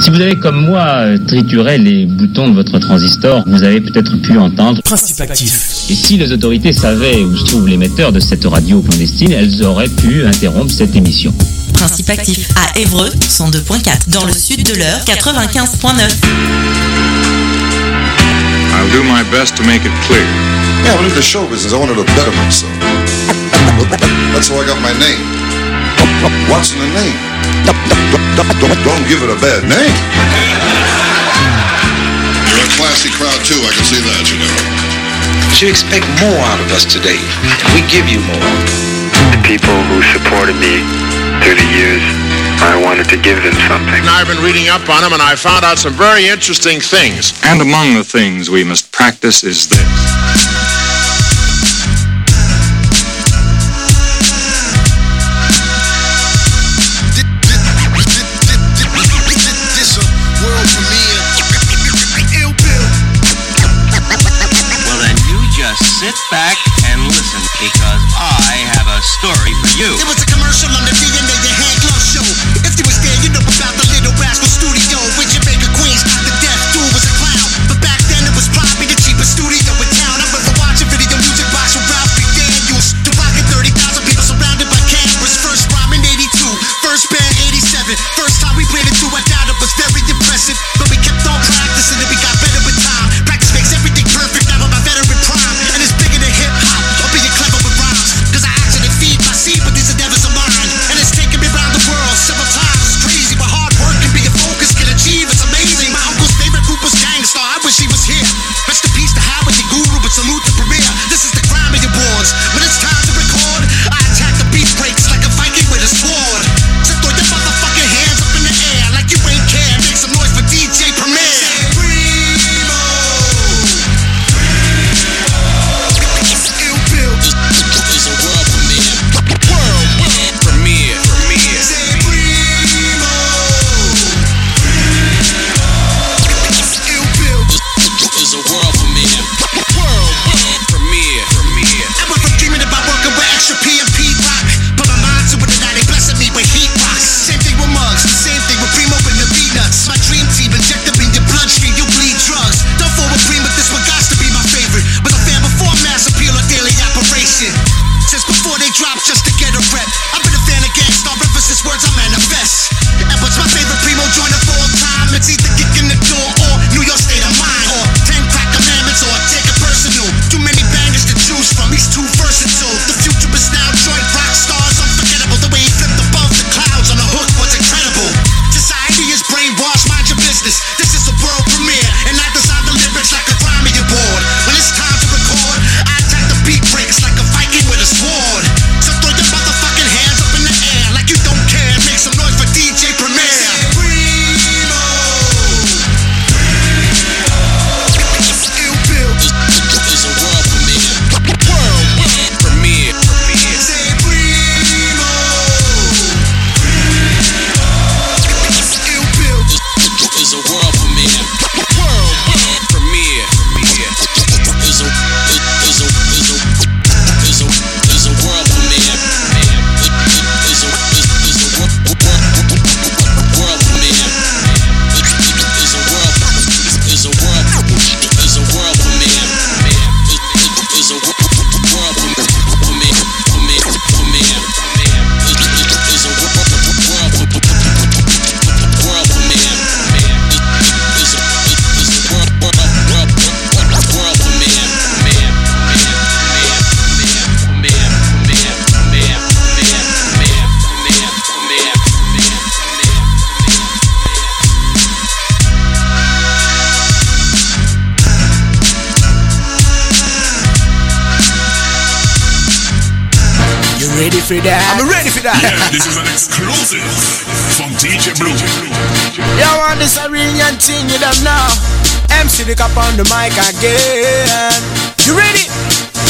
Si vous avez comme moi trituré les boutons de votre transistor, vous avez peut-être pu entendre Principe actif. Et si les autorités savaient où se trouve l'émetteur de cette radio clandestine, elles auraient pu interrompre cette émission. Principe actif à Évreux 102.4, dans le sud de l'heure 95.9. I'll do my best to make it clear. Yeah, I'm in the show business. I wanted to better myself. That's how I got my name. What's in the name? Don't give it a bad name. You're a classy crowd too, I can see that, you know. You expect more out of us today. We give you more. The people who supported me through the years, I wanted to give them something. And I've been reading up on them, and I found out some very interesting things. And among the things we must practice is this. Sit back and listen, because I have a story for you. It was a commercial on the DNA and Hand Glove show. If you was there, you know about the Little Rascal Studio. With Jamaica Queens, Dr. Death, dude was a clown. But back then it was probably the cheapest studio in town. I remember watching video music box with Ralph McDaniels. To rockin' 30,000 people surrounded by cameras. First rhyme in 82, first band 87. First time we played it through, I doubt it was very impressive. But we kept on practicing and we got better with time. Practice makes everything perfect, now I'm a veteran prime. And it's bigger than hip-hop, or being clever with rhymes. Cause I actually feed my seed, but these endeavors are mine. And it's taken me around the world several times. It's crazy, but hard work can be a focus, can achieve, it's amazing. My uncle's favorite group was Gangstar, I wish he was here. Rest in peace to Howard, the guru, but salute to Premier. This is the Grammy Awards. When it's time to record, I attack the beat breaks like a Viking with a sword. So throw your motherfucking hands up in the air like you ain't care. Make some noise for DJ Premier. I'm ready for that. Yeah, this is an exclusive from DJ Blue. You want this Iranian thing, you don't know. MC Dick up on the mic again. You ready?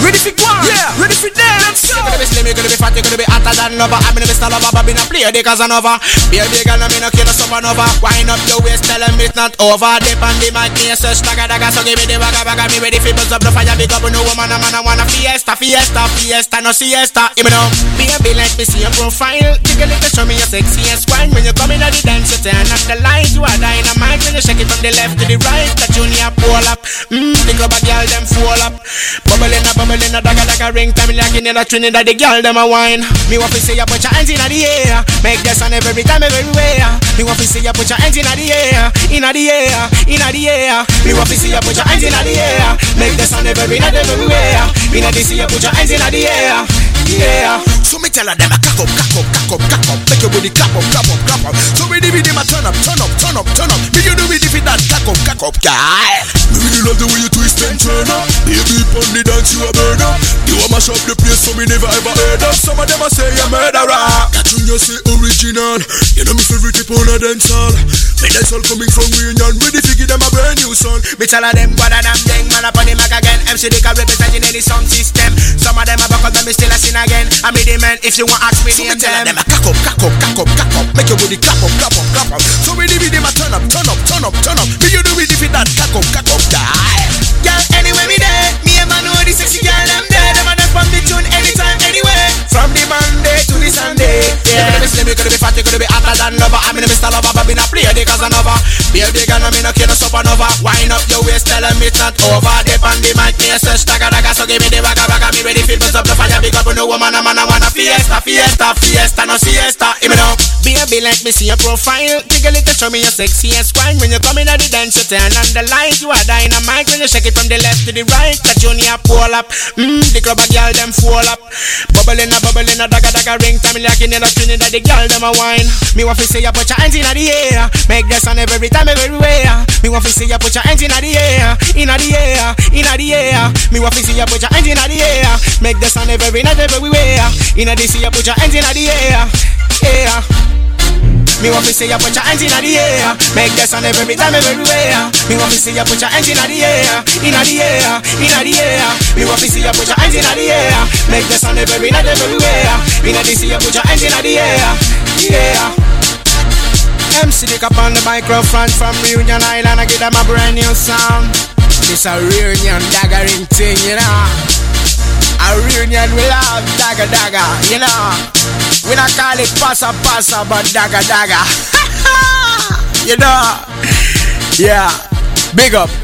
Ready for one? Yeah. Ready for that? Let's go. You're gonna be slim, you're gonna be fat, you're gonna be hotter than lover. I'm gonna be star lover, but me not play the Casanova. Be a big girl, me no kill a supernova. Wind up your waist, tell them it's not over. Dip on the mic, me a search, daga daga. So give me the waga waga, me ready for buzz up the fire. Big up no woman, a man, I wanna fiesta, fiesta, fiesta, no siesta. You know, baby, let me see your profile. Jiggle it to show me your sexiest wine. When you come in at the dance, you turn up the light. You are dynamite when you shake it from the left to the right. The junior pull up, the club a girl them fall up. Bubbling a daga daga ring. Time like in the Trinidad, the girl them a wine. Me want to see you put your hands in the air. Make the sun every time, everywhere. Me want to see you put your hands in the air, in the air, in the air. Me want to see you put your hands in the air. Make the sun every night, everywhere. Me want to see you put your hands in the air, yeah. So me tell them a cock up, cock up, cock up, cock up. Make your body clap up, clap up, clap up. So we do them a turn up, turn up, turn up, turn up. Me you do it if it that cock up, guy. Me really love the way you twist and turn up. Baby, on the dance you a burn up. You a mash up the place so me never ever heard of. Some of them a say you're murderer. That tune you say original. You know me favorite tip on a dance hall. Me dance all coming from Reunion. Ready to give them a brand new song. Me tell them what a damn thing. Man up on the mic again. MC they can representing any sound system. Some of them a buckle but me still a sin again. I made the man if you want ask me so name them. A cock up, cock up, cock up, cock up. Make your body clap up, clap up, clap up. So we do them a turn up, turn up, turn up, turn up. Me you do it if it that cock up, guy. Girl, anyway me there. Me and man know the sexy girl them there. Them a dance from the tune anytime, anywhere. From the Monday to the Sunday. Yeah. You're gonna be slim, you're gonna be fat, you're gonna be hotter than lover. I'm in the Mr. Lover, but me not play the Casanova. Be a big girl, me no kill a supernova. Wind up your waist, tell them it's not over. Dip on the mic, me a search, daga daga. So give me the waga waga, me ready for buzz up the fire. Big up no woman, a man, I wanna fiesta, fiesta, fiesta, no siesta. You know, baby, let me see your profile. Jiggle it to show me your sexiest wine. When you come in at the dance, you turn on the light. You are dynamite when you shake it from the left to the right. The junior pull up, the club a girl them fall up. Bubbling a daga daga ring. Time like in the Trinidad, the girl them a wine. Me want to see you put your hands in the air. Make the sun every time, everywhere. Me want to see you put your hands in the air, in the air, in the air. Me want to see you put your hands in the air. Make the sun every night, everywhere. In the sea, you put your hands in the air, yeah. Me want to see you put your hands in the air. Make the sun every time, everywhere. Me want to see you put your hands in the air, in the air, in the air. Me want to see you put your hands in the air. Make the sun every night, everywhere. In the sea, you put your hands in the air, yeah. MC Dick up on the microphone from Reunion Island. I give them a brand new sound. This a Reunion daggering thing, you know. A Reunion we love daga daga, you know. We not call it passa passa, but daga daga. You know. Yeah. Big up.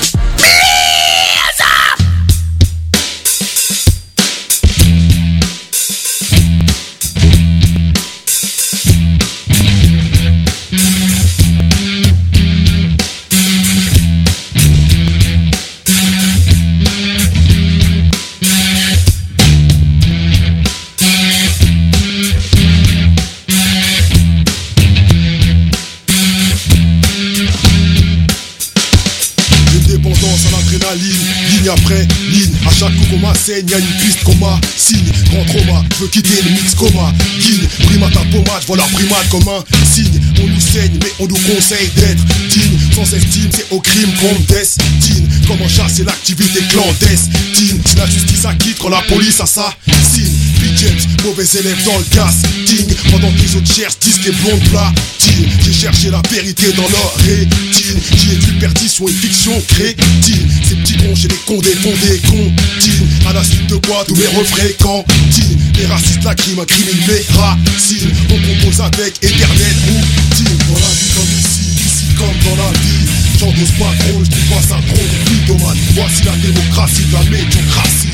Ligne après ligne, à chaque coup qu'on m'assaigne, y'a une piste qu'on m'assigne. Grand trauma, je veux quitter le mix coma. Guine, prime à ta pommade, vois leur primate comme un signe. On nous saigne, mais on nous conseille d'être digne. Sans estime, c'est au crime qu'on destine. Comment chasser l'activité clandestine. Si la justice acquitte quand la police assassine. James, mauvais élève dans le casting. Pendant que les autres cherchent disques et blondes platine. J'ai cherché la vérité dans leur rétine. J'y ai vu perdition et fiction crétine. Ces petits cons chez les condés font des comptines. À la suite de quoi tous mes refrains cantines. Les racistes lacryment, incriminent mes racines. On compose avec éternelle routine. Dans la vie comme ici comme dans la vie. J'en dose pas trop, je trouve pas ça trop de mythomane. Voici la démocratie de la médiocratie.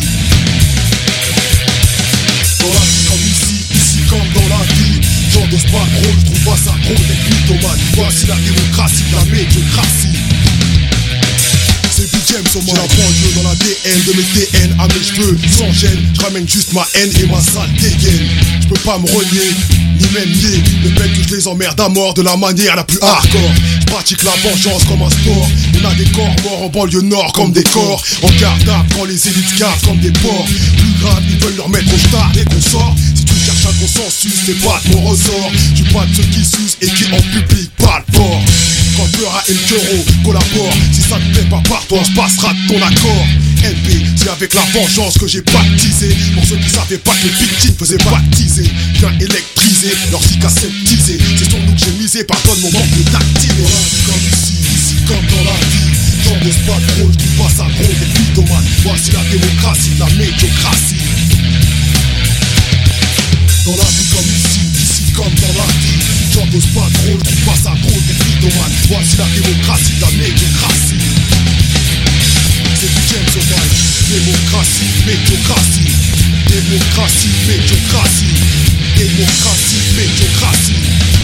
Dans la vie comme ici comme dans la vie. J'en dose pas trop, je trouve pas ça trop d'être mythomane. Voici la démocratie de la médiocratie. C'est Big James au moins. J'ai la banlieue dans l'ADN de mes TN à mes cheveux. Sans gêne, je ramène juste ma haine et ma sale dégaine. Je peux pas me renier, ni même nier le fait que je les emmerde à mort de la manière la plus hardcore. Je pratique la vengeance comme un sport. On a des corps morts en banlieue nord comme des corps. En garde à quand les élites cavent comme des porcs. Plus grave, ils veulent leur mettre au stade et qu'on sort. Si tu cherches un consensus, c'est pas de mon ressort. Je suis pas de ceux qui sucent et qui en public parlent fort. Quand peur à El Toro collabore. Si ça te plaît pas par toi, je passera de ton accord. LB, c'est avec la vengeance que j'ai baptisé. Pour ceux qui savaient pas que le Big Team faisait baptiser, bien électrisé, leur zik aseptisé. C'est sur nous que j'ai misé, pardonne mon manque de tactile. Voilà, comme ici comme dans la vie. J'en laisse pas trop, je dis pas ça gros, des mythomanes. Voici la démocratie, la médiocratie. Dans la vie comme ici comme dans la vie. J'en dose pas trop, je dis pas ça gros, des mythomanes. Voici la démocratie, la médiocratie. C'est du James Sauvage. Démocratie, médiocratie. Démocratie, médiocratie. Démocratie, médiocratie.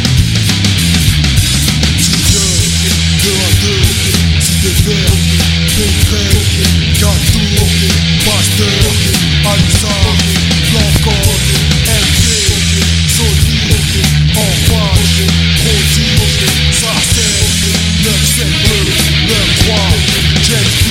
Si Dieu, 2 à 2, si des verres, concret, gâteau, pasteur, Alissa, Blanco, MG, Sony, Enfage, Rodi, Sarcelle, 9-7-2, 9-3, Jet.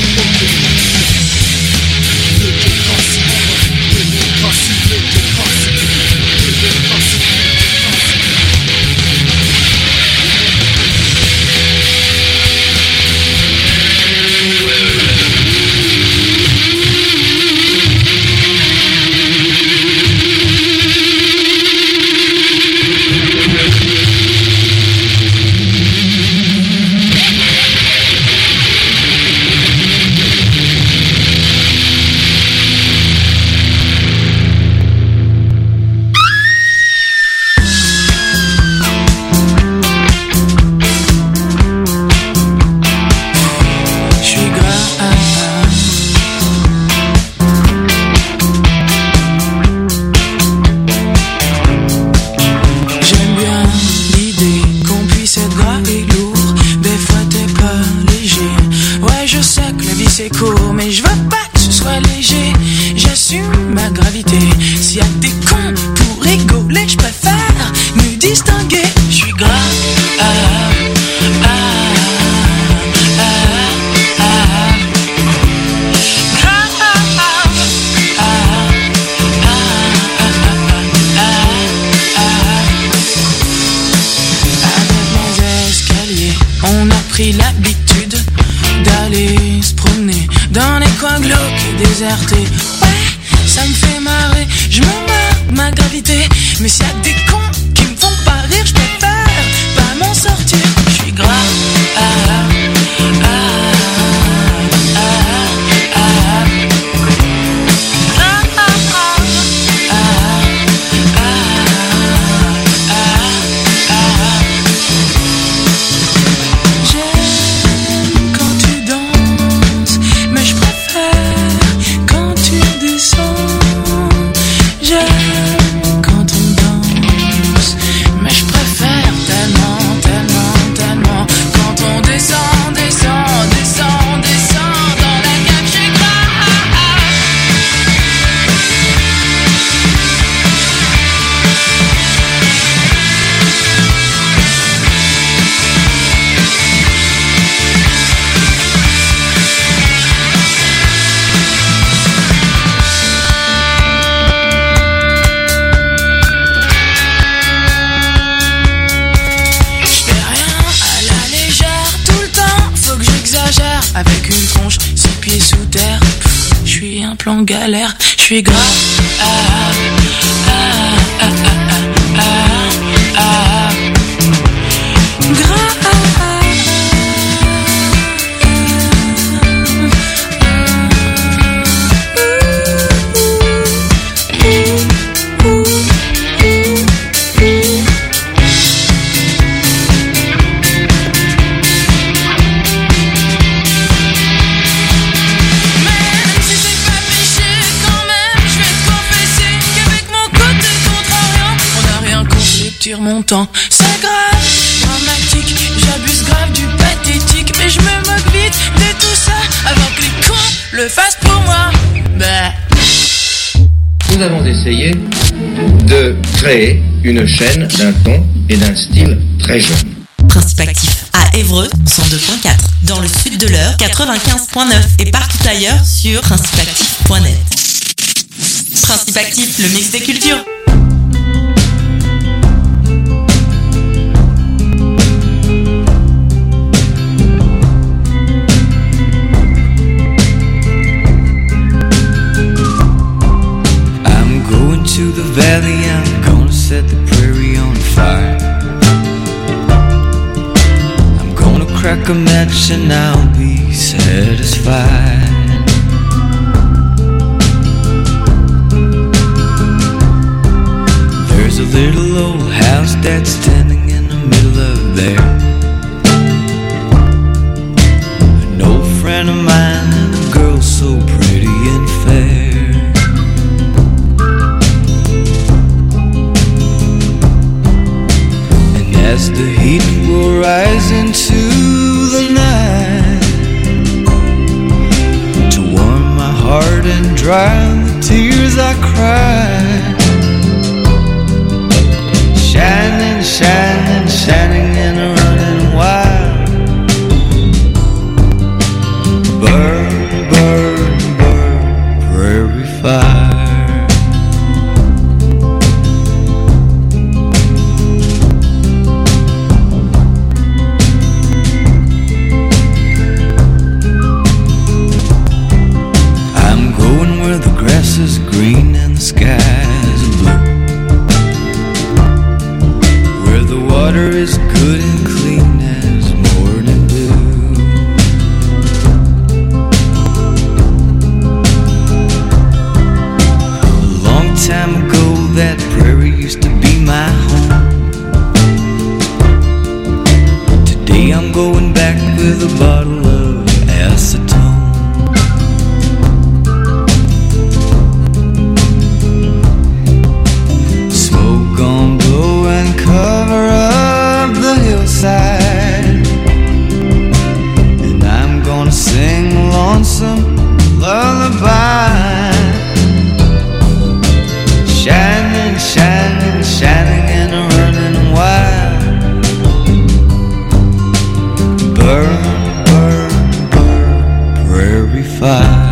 Galère, je suis grave. Mon temps, c'est grave, dramatique, j'abuse grave du pathétique, mais je me moque vite de tout ça avant que les cons le fassent pour moi. Bah. Nous avons essayé de créer une chaîne d'un ton et d'un style très jeune. Principe actif à Évreux 102.4, dans le sud de l'Eure 95.9 et partout ailleurs sur principeactif.net. Principe actif, le mix des cultures. strike a match and I'll be satisfied. There's a little old house that's standing in the middle of there. An old friend of mine and a girl so pretty and fair. And as the heat will rise into the night to warm my heart and dry the tears I cry, shining, shining, shining and running wild. Burn, burn, burn, prairie fire. I'm going where the grass is green and the sky is blue, where the water is good and clean as morning dew. A long time ago that prairie used to be my home. Today I'm going back with a bottle of acetone. Smoke gon' blow and cover up the hillside, and I'm gonna sing a lonesome lullaby. Shining, shining, shining and running wild. Burn, burn, burn, prairie fire.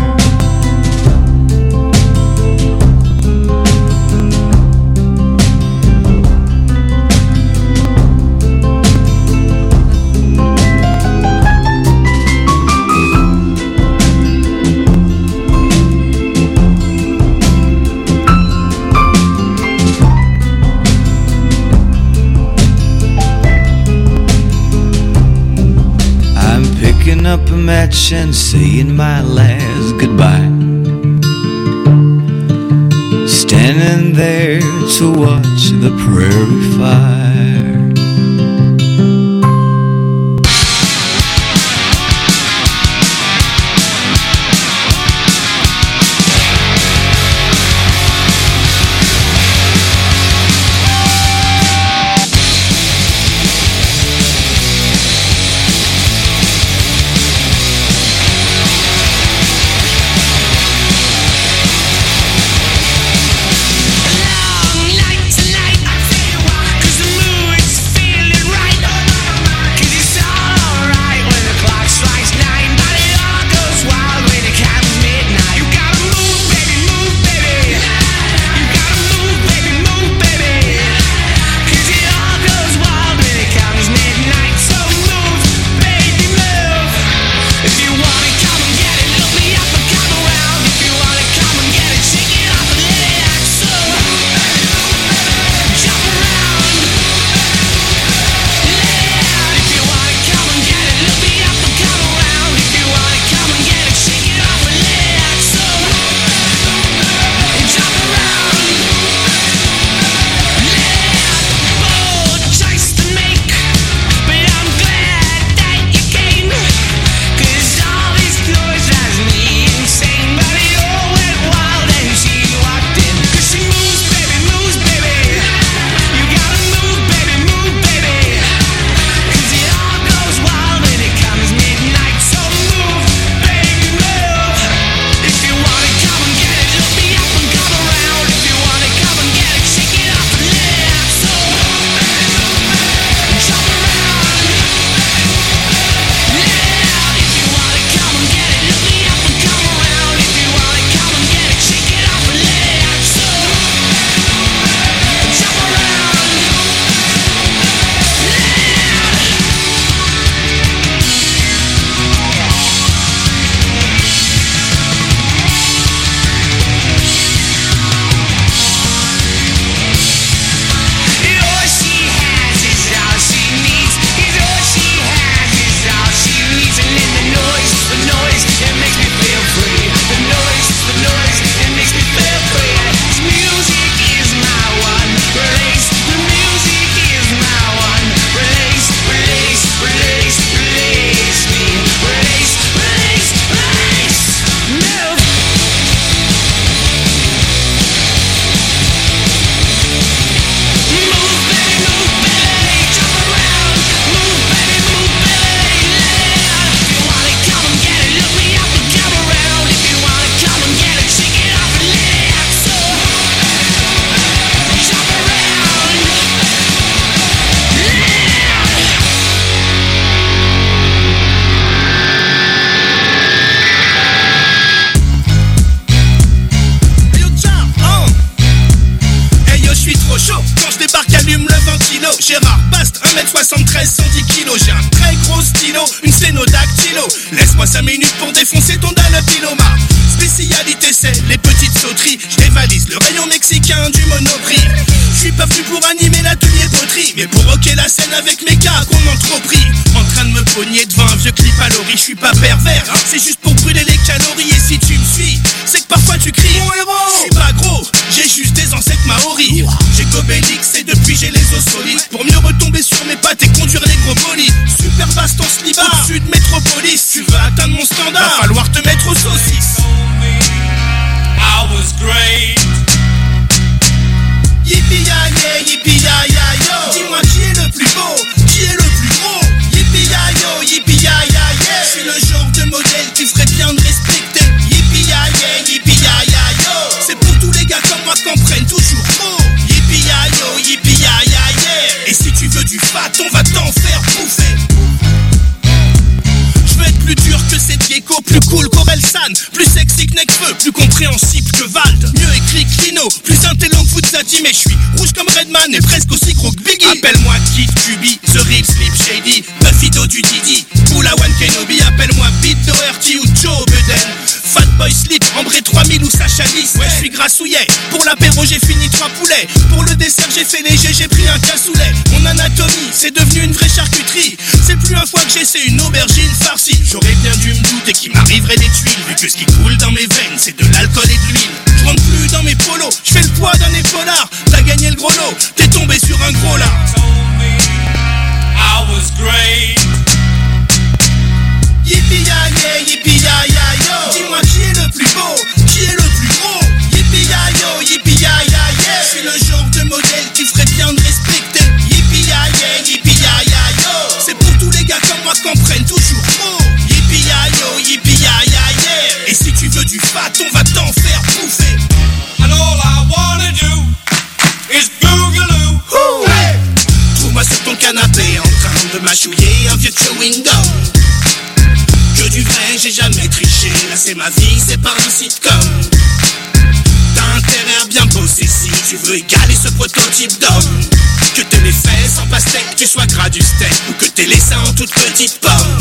Picking up a match and saying my last goodbye, standing there to watch the prairie fire. Long night tonight, I tell you why, 'cause the sténodactylo. Laisse-moi 5 minutes pour défoncer ton dalapiloma. Spécialité c'est les petites sauteries. Je dévalise le rayon mexicain du Monoprix. Je suis pas venu pour animer l'atelier poterie, mais pour rocker la scène avec mes gars qu'on entrepris. En train de me pogner devant un vieux clip à l'ori. Je suis pas pervers, hein, c'est juste pour brûler les calories. Et si tu me suis, c'est que parfois tu cries mon héros. Je suis pas gros, j'ai juste des ancêtres maoris. J'ai Gobélix et depuis j'ai les os solides. Pour mieux retomber sur mes pattes et conduire les gros bolides. Super baston slibard, au-dessus de Métropolis. Tu veux atteindre mon standard, va falloir te mettre aux saucisses. I was great. Yippee-ya-yeah, yippee-ya-ya-yo. Dis-moi qui est le plus beau, qui est le plus gros. Yippee-ya-yo, yippee-ya-ya-yeah. Je suis le genre de modèle qui ferait bien de respecter. Yippee-ya-yeah, yippee-ya-ya-yo. C'est pour tous les gars comme moi qu'on prenne toujours trop. Yippee-ya-yo, yippee-ya-ya-yeah. Et si tu veux du fat, on va t'en faire bouffer. Je veux être plus dur que cette gecko, plus cool qu'Orelsan, plus sexy que Nekfeu, plus compréhensible que Vald, mieux écrit que Lino, plus intelligent que Foutzati, mais je suis rouge comme Redman et presque aussi gros que Biggie. Appelle-moi Kid Cubi, The Real Sleep Shady, Buffy-Do du Didi, Oula-Wan Kenobi, appelle-moi Pete Doherty ou Joe Budden. Fatboy Slip, Ambré 3000 ou Sacha Lys. Ouais, je suis grassouillet. Pour l'apéro, j'ai fini 3 poulets. Pour le dessert, j'ai fait léger, j'ai pris un cassoulet. Mon anatomie, c'est devenu une vraie charcuterie. C'est plus un foie que j'essaie une aubergine farcie. J'aurais bien dû me douter qu'il m'arriverait des tuiles, vu que ce qui coule dans mes veines, c'est de l'alcool et de l'huile. Je rentre plus dans mes polos, je fais le poids d'un épaulard. T'as gagné le gros lot, t'es tombé sur un gros là. I was great. Yippee-ya-yeah, yippee-ya-ya-yo. Dis-moi qui est le plus beau, qui est le plus gros. Yippee-ya-yo, yippee-ya-ya-yeah. Je suis le genre de modèle qui ferait bien de respecter. Yippee-ya-yeah, yippee-ya-ya-yo. C'est pour tous les gars comme moi qu'on prenne toujours trop. Yippee-ya-yo, yippee-ya-ya-yeah. Et si tu veux du fat, on va t'en faire bouffer. And all I wanna do is boogaloo. Hey! Trouve-moi sur ton canapé en train de mâchouiller un vieux chewing gum. Que du vrai, j'ai jamais triché. Là c'est ma vie, c'est pas un sitcom. T'as intérêt à bien bosser si tu veux égaler ce prototype d'homme. Que t'aies les fesses en pastèque, que tu sois gras du steak, ou que t'aies les seins en toute petite pomme.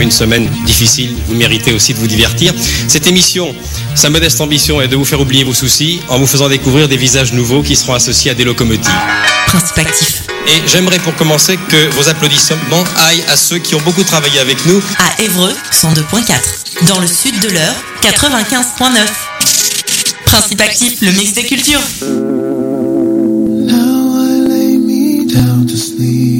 après une semaine difficile, vous méritez aussi de vous divertir. Cette émission, sa modeste ambition est de vous faire oublier vos soucis en vous faisant découvrir des visages nouveaux qui seront associés à des locomotives. Principe actif. Et j'aimerais pour commencer que vos applaudissements aillent à ceux qui ont beaucoup travaillé avec nous. À Évreux, 102.4. Dans le sud de l'Eure, 95.9. Principe actif, le mix des cultures. Now I lay me down to sleep.